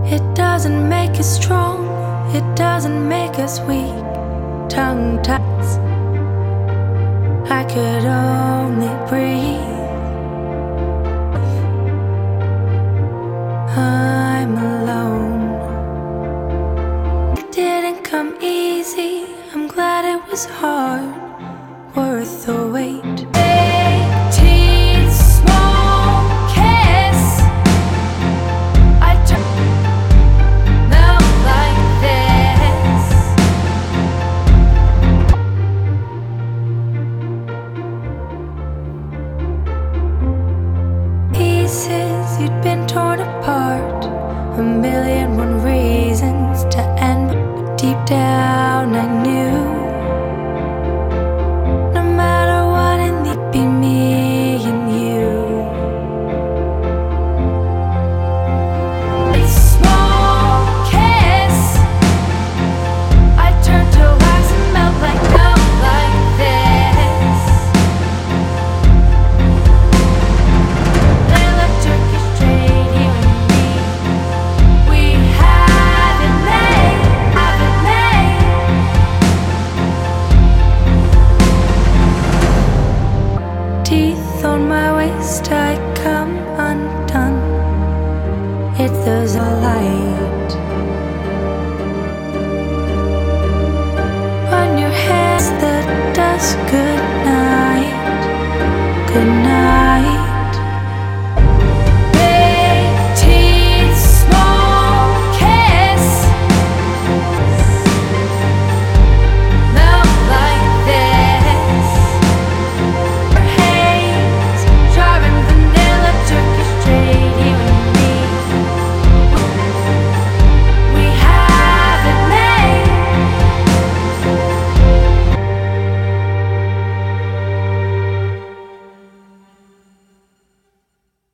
It doesn't make us strong, it doesn't make us weak. Tongue ties, I could only breathe. I'm alone. It didn't come easy, I'm glad it was hard, worth the wait. 18 small kiss, I melt like this. Pieces, you'd been torn apart, a million one reasons to end, but deep down I knew, no matter what, it'd be me and you. A small kiss, I turn to wax and melt like this. Electric straight, you and me, we have it made, have it made. Teeth on my waist, I come undone. If there's a light on your hands, the dusk, good night, good night.